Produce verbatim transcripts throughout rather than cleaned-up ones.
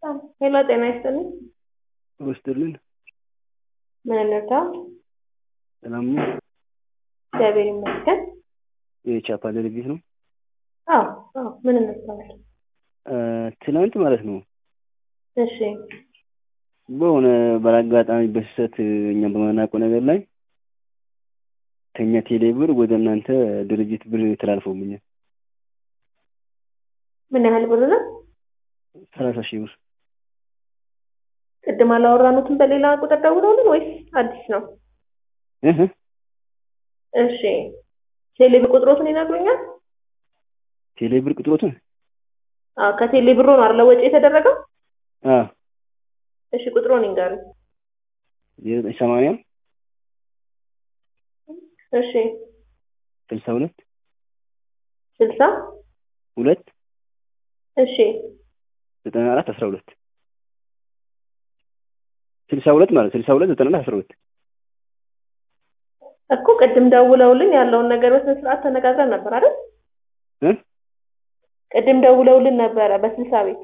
ሄሎ ጤና ይስጥልኝ። ወስጥልን ምን እንርዳው? ሰላም ነው? እግዚአብሔር ይመስገን። የቻፓ ድርጅት ነው? አዎ አዎ። ምን እንርዳው? ትናንት ማለት ነው እሺ በሆነ ባላጋጣሚ በስህተት እኛም በማናውቀው ነገር ላይ ከኛ ቴሌ ብር ወደ እናንተ ድርጅት ብር ተላልፎብኛል። ምን ያህል ብር ነው? ሰላሳ ሺህ ብር። ቅድም አላወራኑትም በሌላ ቁጥር ደውለውልን ወይስ አዲስ ነው? እህ እሺ ቴሌ ብር ቁጥሮትን ይነግሩኛል? ቴሌ ብር ቁጥሮትን? አዎ ከቴሌ ብሩ ነው አይደል ወጪ የተደረገው? አዎ። እሺ ቁጥሩን ይንገሩ። ሰማንያ እሺ ስልሳ ሁለት ስልሳ ሁለት እሺ ዘጠና አራት አስራ ሁለት ስልሳ ሁለት ማለት ስልሳ ሁለት ዘጠና አራት አስራ ሁለት እኮ ቅድም ደውለውልን ያለውን ነገር በስነ ስርዓት ተነጋግረን ነበር አይደል? እ ቅድም ደውለውልን ነበር በስልሳ ቤት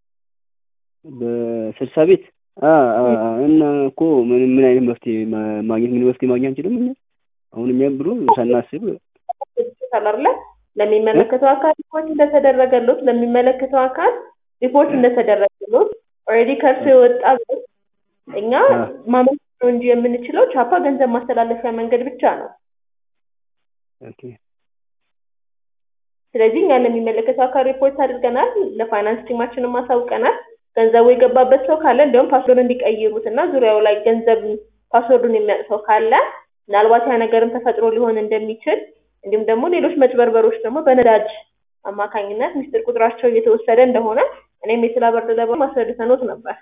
በስልሳ ቤት አ እና እኮ ምን ምን አይነት መፍትሄ ማግኘት ምን መፍትሄ ማግኘት አንችልም እኛ አሁን እኛም ብሎ ሳናስብ ተላርለ ለሚመለከተው አካል ሪፖርት እንደተደረገለት ለሚመለከተው አካል ሪፖርት እንደተደረገለት ኦሬዲ ከርሶ የወጣ እኛ ማመን ነው እንጂ የምንችለው ቻፓ ገንዘብ ማስተላለፊያ መንገድ ብቻ ነው። ኦኬ ስለዚህ እኛ ለሚመለከተው አካል ሪፖርት አድርገናል፣ ለፋይናንስ ቲማችንን ማሳውቀናል። ገንዘቡ የገባበት ሰው ካለ እንደውም ፓስወርድ እንዲቀይሩትና ዙሪያው ላይ ገንዘብ ፓስወርዱን የሚያጥፈው ካለ ምናልባት ያ ነገርም ተፈጥሮ ሊሆን እንደሚችል እንዲሁም ደግሞ ሌሎች መጭበርበሮች ደግሞ በነዳጅ አማካኝነት ሚስጥር ቁጥራቸው እየተወሰደ እንደሆነ እኔም የስላ በርደ ለባ ማስረድተኖት ነበር።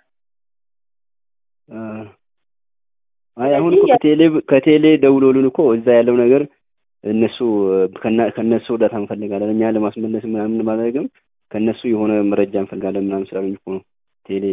አይ አሁን እኮ ከቴሌ ከቴሌ ደውሎልን እኮ እዛ ያለው ነገር እነሱ ከነሱ እርዳታ እንፈልጋለን እኛ ለማስመለስ ምናምን ማድረግም ከነሱ የሆነ መረጃ እንፈልጋለን ምናምን ስላሉኝ እኮ ነው ቴሌ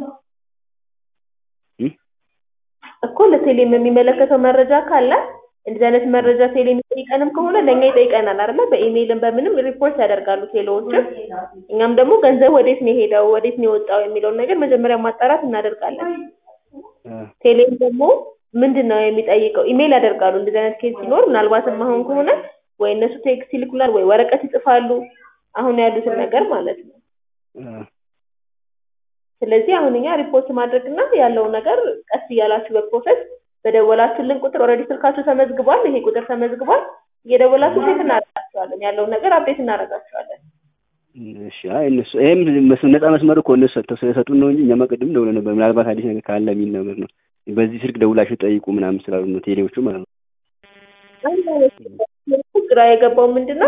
እኮ ለቴሌ የሚመለከተው መረጃ ካለ እንደዚህ አይነት መረጃ ቴሌ የሚጠይቀንም ከሆነ ለኛ ይጠይቀናል አይደል? በኢሜይልም በምንም ሪፖርት ያደርጋሉ ቴሌዎች። እኛም ደግሞ ገንዘብ ወዴት ነው ሄደው ወዴት ነው የወጣው የሚለውን ነገር መጀመሪያ ማጣራት እናደርጋለን። ቴሌ ደግሞ ምንድነው የሚጠይቀው ኢሜይል ያደርጋሉ። እንደዚህ አይነት ኬዝ ሲኖር ምናልባትም አሁን ከሆነ ወይ እነሱ ቴክስት ይልኩላል ወይ ወረቀት ይጽፋሉ አሁን ያሉትን ነገር ማለት ነው። ስለዚህ አሁን እኛ ሪፖርት ማድረግና ያለው ነገር ቀስ ያላችሁ በፕሮሰስ በደወላችሁልን ቁጥር ኦሬዲ ስልካችሁ ተመዝግቧል፣ ይሄ ቁጥር ተመዝግቧል። እየደወላችሁ ቼክ እናደርጋችኋለን፣ ያለው ነገር አፕዴት እናደርጋችኋለን። እሺ አይ እነሱ ይሄም ነፃ መስመር እኮ እነሱ ሰጥተው ስለሰጡን ነው እንጂ እኛማ ቅድም ደውለን ነበር ምናልባት አዲስ ነገር ካለ የሚል ነገር ነው። በዚህ ስልክ ደውላችሁ ጠይቁ ምናምን ስላሉ ነው ቴሌዎቹ ማለት ነው። ግራ የገባው ምንድነው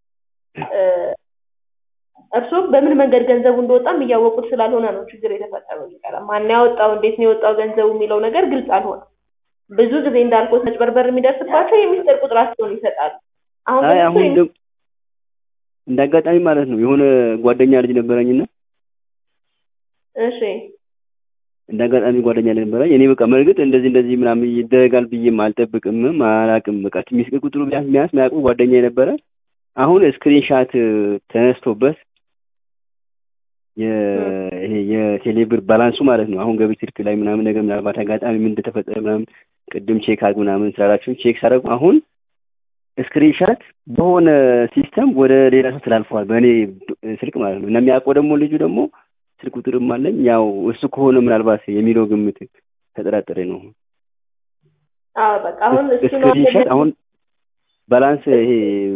እርሶ በምን መንገድ ገንዘቡ እንደወጣም እያወቁት ስላልሆነ ነው ችግር የተፈጠረው። ይቀራል ማን ያወጣው እንዴት ነው የወጣው ገንዘቡ የሚለው ነገር ግልጽ አልሆነም። ብዙ ጊዜ እንዳልኩት መጭበርበር የሚደርስባቸው የሚስጥር ቁጥራቸውን ይሰጣሉ። አሁን አይ አሁን እንዳጋጣሚ ማለት ነው የሆነ ጓደኛ ልጅ ነበረኝና እሺ እንዳጋጣሚ ጓደኛ ልጅ ነበረኝ እኔ በቃ መልግጥ እንደዚህ እንደዚህ ምናምን ይደረጋል ብዬም አልጠብቅም ማላቅም በቃ ሚስጥር ቁጥሩ ቢያንስ ቢያንስ ማያውቁ ጓደኛ ነበረ። አሁን ስክሪንሻት ተነስቶበት ይሄ የቴሌብር ባላንሱ ማለት ነው አሁን ገቢ ስልክ ላይ ምናምን ነገር ምናልባት አጋጣሚ ምን እንደተፈጠረ ምናምን ቅድም ቼክ አድርጉ ምናምን ስላላችሁ ቼክ ሳደርጉ አሁን ስክሪንሻት በሆነ ሲስተም ወደ ሌላ ሰው ተላልፈዋል በእኔ ስልክ ማለት ነው። እና የሚያውቀው ደግሞ ልጁ ደግሞ ስልክ ቁጥርም አለኝ ያው እሱ ከሆነ ምናልባት የሚለው ግምት ተጠራጠረ ነው። አዎ በቃ አሁን እሱ ነው ስክሪንሻት አሁን ባላንስ ይሄ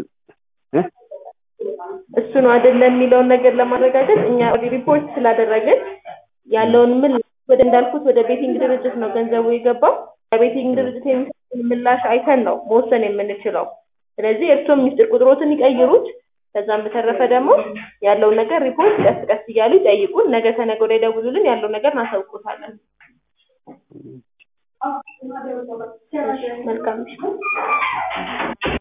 እሱ ነው አይደለም የሚለውን ነገር ለማረጋገጥ እኛ ሪፖርት ስላደረግን ያለውን ምን ወደ እንዳልኩት ወደ ቤቲንግ ድርጅት ነው ገንዘቡ የገባው። ቤቲንግ ድርጅት የሚሰጡን ምላሽ አይተን ነው መወሰን የምንችለው። ስለዚህ እርሶም ሚስጥር ቁጥሮትን ይቀይሩት። ከዛም በተረፈ ደግሞ ያለው ነገር ሪፖርት ቀስ ቀስ እያሉ ይጠይቁን። ነገ ከነገ ወዲያ ደውሉልን ያለው ነገር እናሳውቁታለን። መልካም